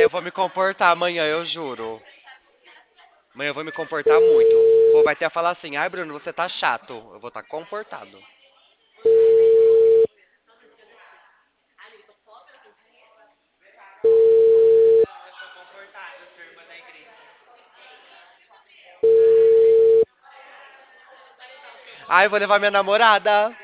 eu vou me comportar amanhã, eu juro. Amanhã eu vou me comportar muito. O povo vai até falar assim, ai Bruno, você tá chato. Eu vou estar comportado. Ai, eu vou levar minha namorada.